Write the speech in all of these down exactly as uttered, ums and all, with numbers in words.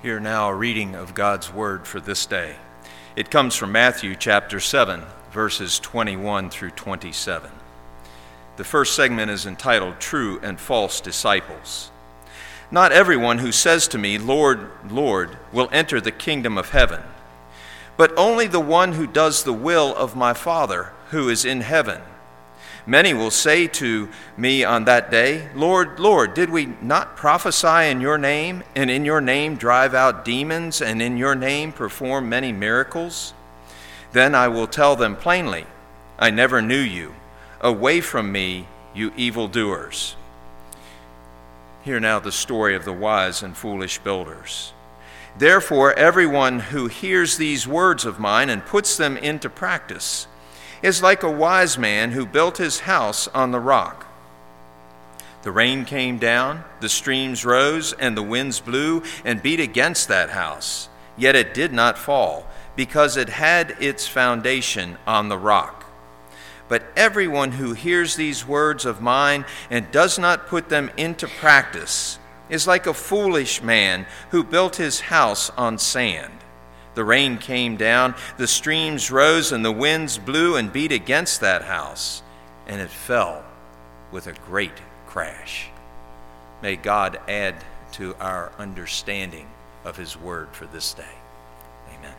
Hear now a reading of God's word for this day. It comes from Matthew chapter seven, verses twenty-one through twenty-seven. The first segment is entitled True and False Disciples. Not everyone who says to me, Lord, Lord, will enter the kingdom of heaven, but only the one who does the will of my Father who is in heaven. Many will say to me on that day, Lord, Lord, did we not prophesy in your name, and in your name drive out demons, and in your name perform many miracles? Then I will tell them plainly, I never knew you. Away from me, you evildoers. Hear now the story of the wise and foolish builders. Therefore, everyone who hears these words of mine and puts them into practice is like a wise man who built his house on the rock. The rain came down, the streams rose, and the winds blew and beat against that house. Yet it did not fall, because it had its foundation on the rock. But everyone who hears these words of mine and does not put them into practice is like a foolish man who built his house on sand. The rain came down, the streams rose, and the winds blew and beat against that house, and it fell with a great crash. May God add to our understanding of his word for this day. Amen.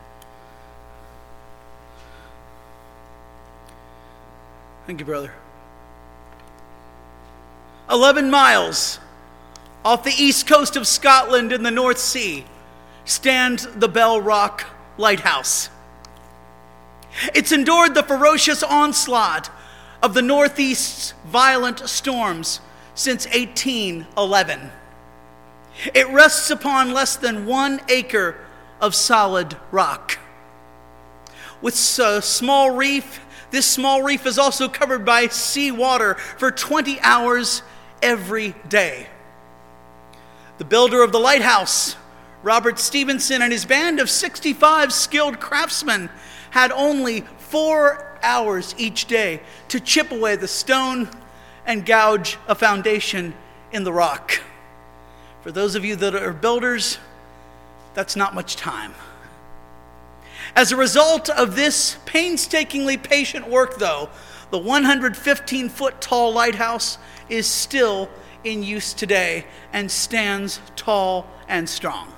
Thank you, brother. Eleven miles off the east coast of Scotland in the North Sea stands the Bell Rock Lighthouse. It's endured the ferocious onslaught of the Northeast's violent storms since eighteen eleven. It rests upon less than one acre of solid rock. With a small reef, this small reef is also covered by sea water for twenty hours every day. The builder of the lighthouse, Robert Stevenson, and his band of sixty-five skilled craftsmen had only four hours each day to chip away the stone and gouge a foundation in the rock. For those of you that are builders, that's not much time. As a result of this painstakingly patient work, though, the one hundred fifteen foot tall lighthouse is still in use today and stands tall and strong.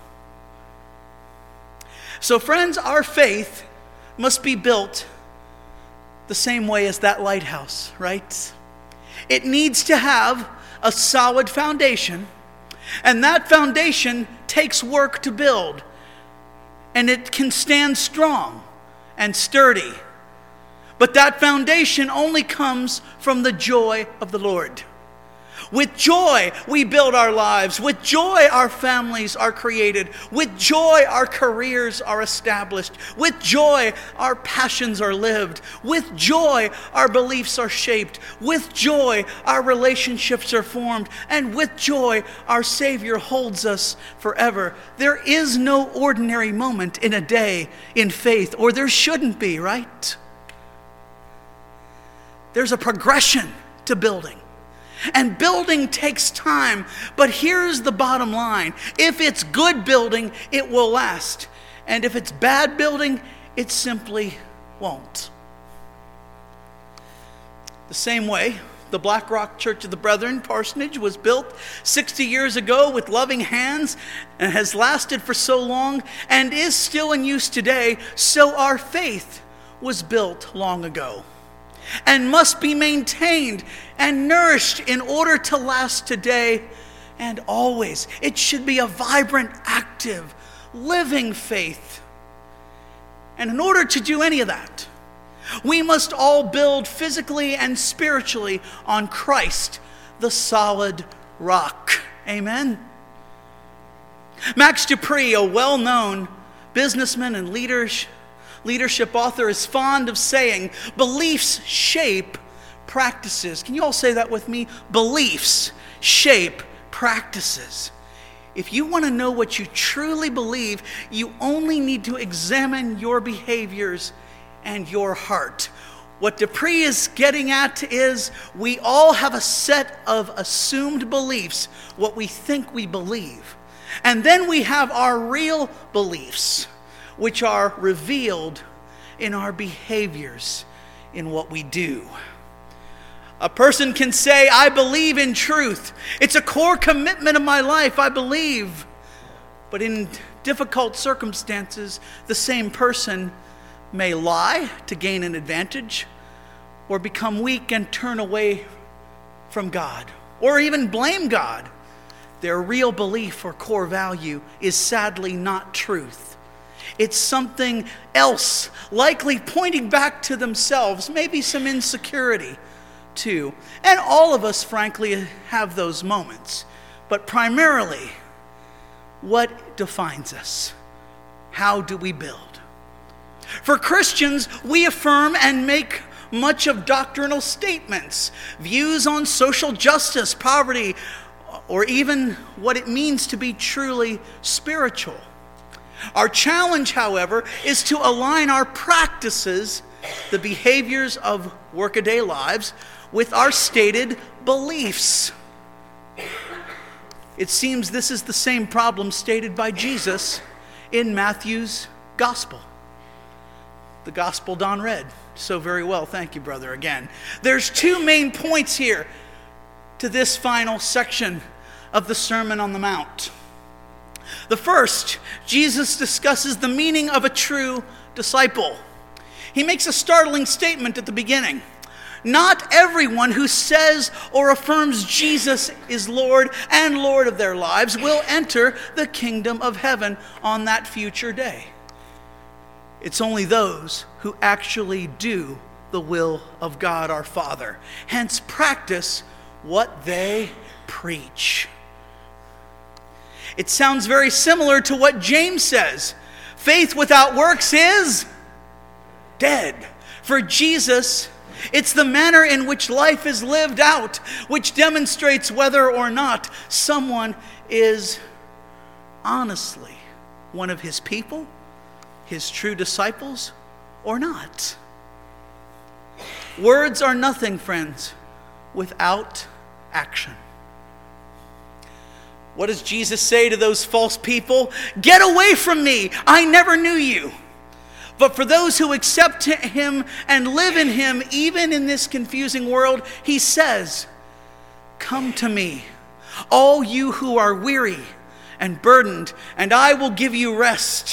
So friends, our faith must be built the same way as that lighthouse, right? It needs to have a solid foundation, and that foundation takes work to build, and it can stand strong and sturdy. But that foundation only comes from the joy of the Lord. With joy, we build our lives. With joy, our families are created. With joy, our careers are established. With joy, our passions are lived. With joy, our beliefs are shaped. With joy, our relationships are formed. And with joy, our Savior holds us forever. There is no ordinary moment in a day in faith, or there shouldn't be, right? There's a progression to building. And building takes time, but here's the bottom line. If it's good building, it will last. And if it's bad building, it simply won't. The same way, the Black Rock Church of the Brethren parsonage was built sixty years ago with loving hands and has lasted for so long and is still in use today, so our faith was built long ago and must be maintained and nourished in order to last today and always. It should be a vibrant, active, living faith. And in order to do any of that, we must all build physically and spiritually on Christ, the solid rock. Amen? Max Dupree, a well-known businessman and leadership leadership author, is fond of saying, beliefs shape practices. Can you all say that with me? Beliefs shape practices. If you want to know what you truly believe, you only need to examine your behaviors and your heart. What Dupree is getting at is we all have a set of assumed beliefs, what we think we believe. And then we have our real beliefs, which are revealed in our behaviors, in what we do. A person can say, I believe in truth. It's a core commitment of my life, I believe. But in difficult circumstances, the same person may lie to gain an advantage, or become weak and turn away from God, or even blame God. Their real belief or core value is sadly not truth. It's something else, likely pointing back to themselves, maybe some insecurity too. And all of us, frankly, have those moments. But primarily, what defines us? How do we build? For Christians, we affirm and make much of doctrinal statements, views on social justice, poverty, or even what it means to be truly spiritual. Our challenge, however, is to align our practices, the behaviors of workaday lives, with our stated beliefs. It seems this is the same problem stated by Jesus in Matthew's gospel. The gospel Don read so very well. Thank you, brother, again. There's two main points here to this final section of the Sermon on the Mount. The first, Jesus discusses the meaning of a true disciple. He makes a startling statement at the beginning. Not everyone who says or affirms Jesus is Lord and Lord of their lives will enter the kingdom of heaven on that future day. It's only those who actually do the will of God our Father, hence practice what they preach. It sounds very similar to what James says. Faith without works is dead. For Jesus, it's the manner in which life is lived out, which demonstrates whether or not someone is honestly one of his people, his true disciples, or not. Words are nothing, friends, without action. What does Jesus say to those false people? Get away from me, I never knew you. But for those who accept him and live in him, even in this confusing world, he says, come to me, all you who are weary and burdened, and I will give you rest.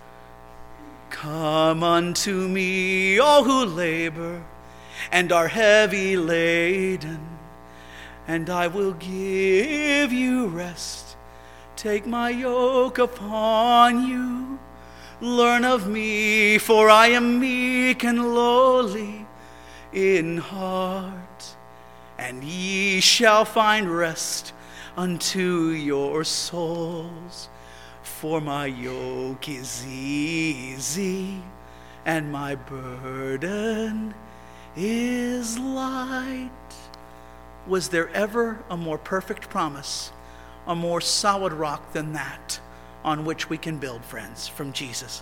Come unto me, all who labor and are heavy laden, and I will give you rest. Take my yoke upon you. Learn of me, for I am meek and lowly in heart, and ye shall find rest unto your souls. For my yoke is easy, and my burden is light. Was there ever a more perfect promise, a more solid rock than that on which we can build, friends, from Jesus?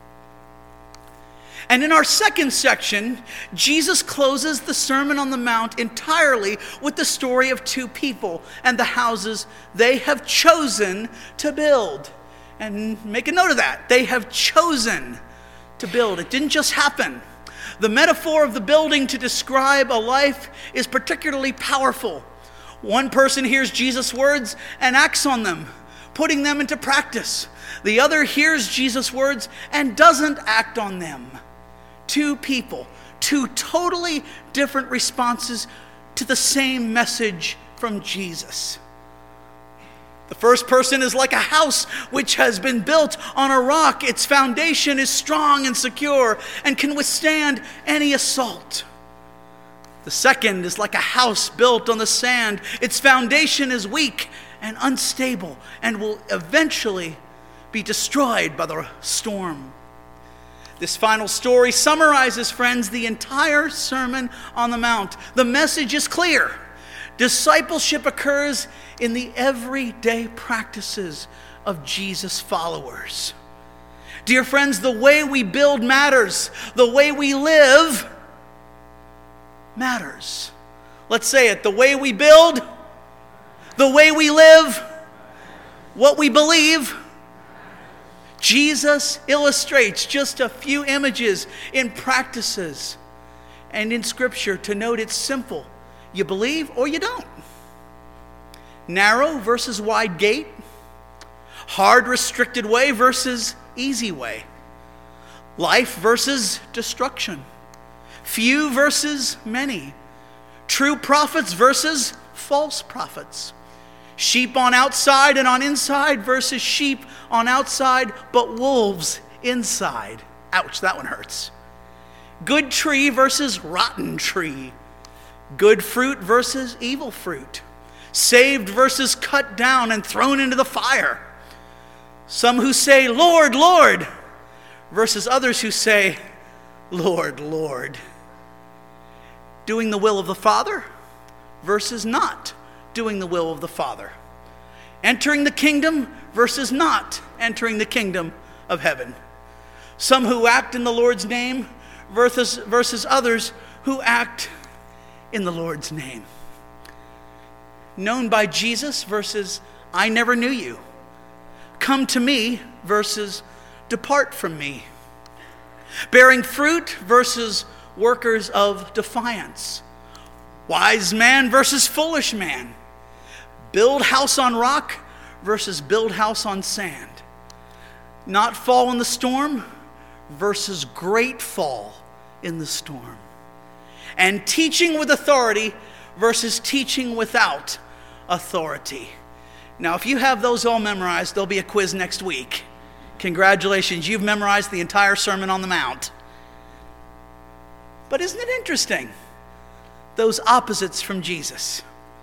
And in our second section, Jesus closes the Sermon on the Mount entirely with the story of two people and the houses they have chosen to build. And make a note of that. They have chosen to build. It didn't just happen. The metaphor of the building to describe a life is particularly powerful. One person hears Jesus' words and acts on them, putting them into practice. The other hears Jesus' words and doesn't act on them. Two people, two totally different responses to the same message from Jesus. The first person is like a house which has been built on a rock. Its foundation is strong and secure and can withstand any assault. The second is like a house built on the sand. Its foundation is weak and unstable and will eventually be destroyed by the storm. This final story summarizes, friends, the entire Sermon on the Mount. The message is clear. Discipleship occurs in the everyday practices of Jesus' followers. Dear friends, the way we build matters. The way we live matters. Let's say it. The way we build, the way we live what we believe. Jesus illustrates just a few images in practices and in Scripture to note it's simple. You believe or you don't. Narrow versus wide gate. Hard, restricted way versus easy way. Life versus destruction. Few versus many. True prophets versus false prophets. Sheep on outside and on inside versus sheep on outside but wolves inside. Ouch, that one hurts. Good tree versus rotten tree. Good fruit versus evil fruit. Saved versus cut down and thrown into the fire. Some who say, Lord, Lord, versus others who say, Lord, Lord. Doing the will of the Father versus not doing the will of the Father. Entering the kingdom versus not entering the kingdom of heaven. Some who act in the Lord's name versus, versus others who act in the Lord's name. Known by Jesus versus I never knew you. Come to me versus depart from me. Bearing fruit versus workers of defiance. Wise man versus foolish man. Build house on rock versus build house on sand. Not fall in the storm versus great fall in the storm. And teaching with authority versus teaching without authority. Now, if you have those all memorized, there'll be a quiz next week. Congratulations, you've memorized the entire Sermon on the Mount. But isn't it interesting? Those opposites from Jesus.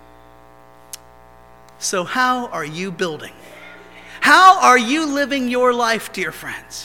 So how are you building? How are you living your life, dear friends?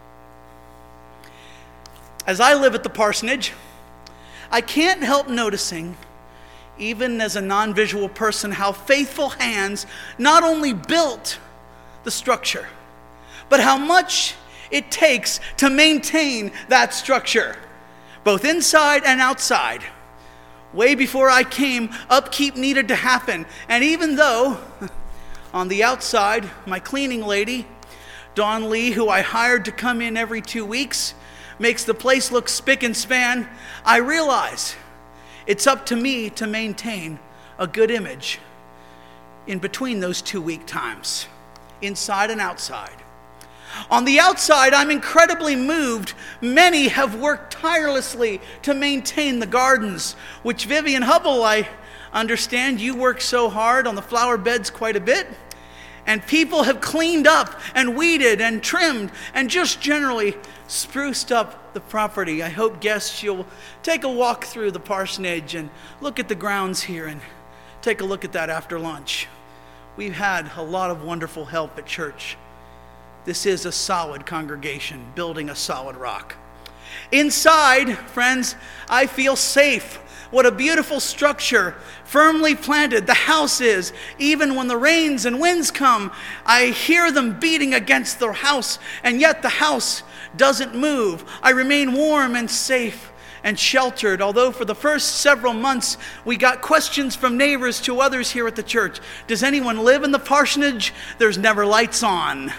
As I live at the parsonage, I can't help noticing, even as a non-visual person, how faithful hands not only built the structure, but how much it takes to maintain that structure, both inside and outside. Way before I came, upkeep needed to happen. And even though, on the outside, my cleaning lady, Dawn Lee, who I hired to come in every two weeks, makes the place look spick and span, I realize it's up to me to maintain a good image in between those two week times, inside and outside. On the outside, I'm incredibly moved. Many have worked tirelessly to maintain the gardens, which Vivian Hubble, I understand you work so hard on the flower beds quite a bit. And people have cleaned up and weeded and trimmed and just generally spruced up the property. I hope guests, you'll take a walk through the parsonage and look at the grounds here and take a look at that after lunch. We've had a lot of wonderful help at church. This is a solid congregation, building a solid rock. Inside, friends, I feel safe. What a beautiful structure, firmly planted the house is. Even when the rains and winds come, I hear them beating against the house, and yet the house doesn't move. I remain warm and safe and sheltered, although for the first several months we got questions from neighbors to others here at the church. Does anyone live in the parsonage? There's never lights on.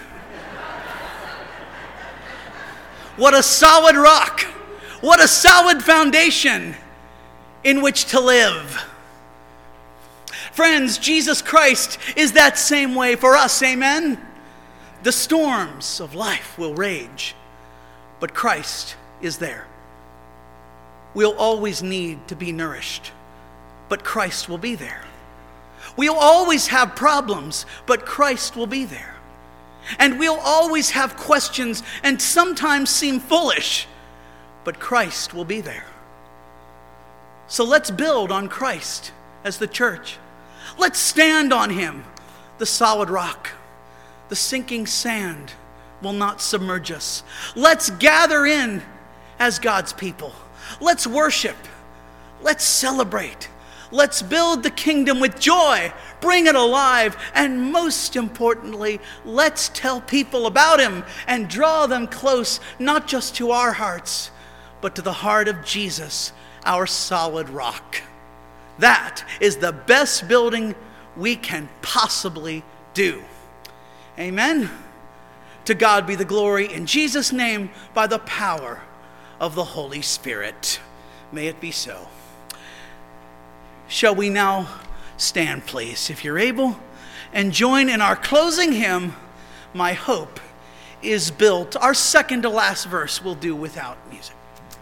What a solid rock. What a solid foundation in which to live. Friends, Jesus Christ is that same way for us, amen? The storms of life will rage, but Christ is there. We'll always need to be nourished, but Christ will be there. We'll always have problems, but Christ will be there. And we'll always have questions and sometimes seem foolish, but Christ will be there. So let's build on Christ as the church. Let's stand on him, the solid rock. The sinking sand will not submerge us. Let's gather in as God's people. Let's worship. Let's celebrate. Let's build the kingdom with joy, bring it alive, and most importantly, let's tell people about him and draw them close, not just to our hearts, but to the heart of Jesus, our solid rock. That is the best building we can possibly do. Amen. To God be the glory in Jesus' name by the power of the Holy Spirit. May it be so. Shall we now stand, please, if you're able, and join in our closing hymn, My Hope is Built. Our second to last verse we'll do without music.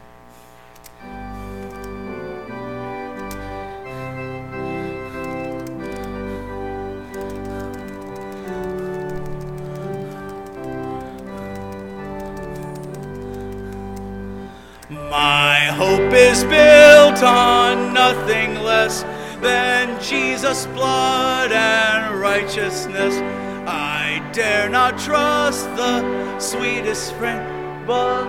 My hope is built on nothing less than Jesus' blood and righteousness. I dare not trust the sweetest friend, but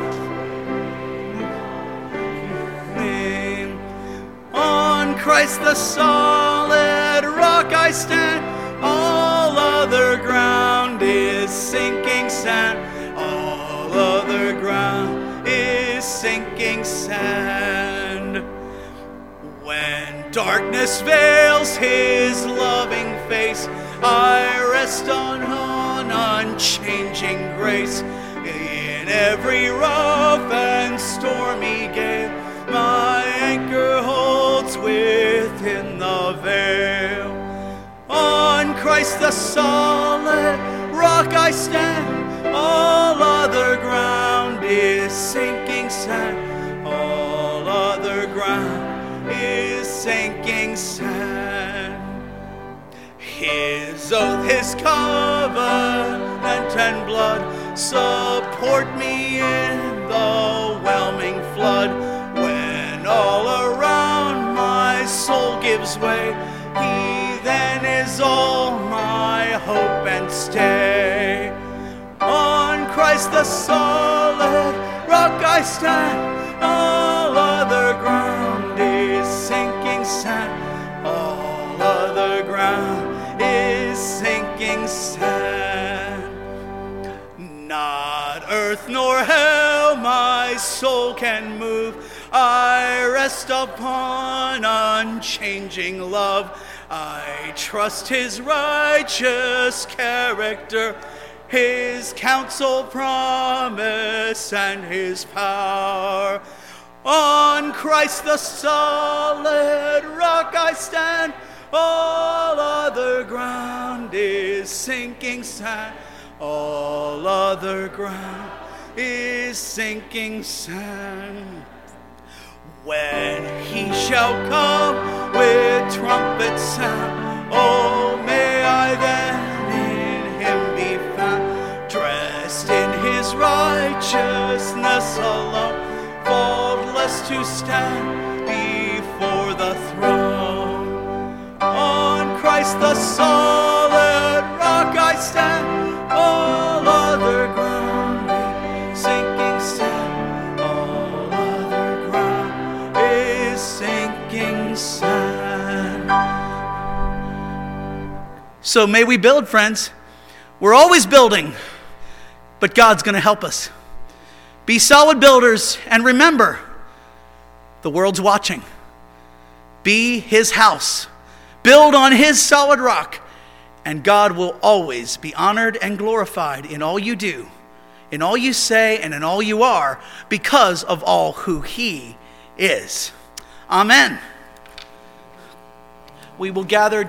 on Christ the solid rock I stand. All other ground is sinking sand. All other ground is sinking sand. When darkness veils his loving face, I rest on, on unchanging grace. In every rough and stormy gale, my anchor holds within the veil. On Christ the solid rock I stand. All other ground is sinking sand. All other ground is sinking sand. His oath, his covenant and blood support me in the whelming flood. When all around my soul gives way, he then is all my hope and stay. On Christ the solid rock I stand. All other ground is sinking sand. All other ground is sinking sand. Not earth nor hell my soul can move. I rest upon unchanging love. I trust his righteous character, his counsel, promise, and his power. On Christ the solid rock I stand. All other ground is sinking sand. All other ground is sinking sand. When he shall come with trumpet sound, oh, may I then in him be found, dressed in his righteousness alone, faultless to stand before the throne. On Christ the solid rock I stand. All other ground is sinking sand. All other ground is sinking sand. So may we build, friends. We're always building, but God's going to help us. Be solid builders, and remember, the world's watching. Be his house. Build on his solid rock, and God will always be honored and glorified in all you do, in all you say, and in all you are, because of all who he is. Amen. We will gather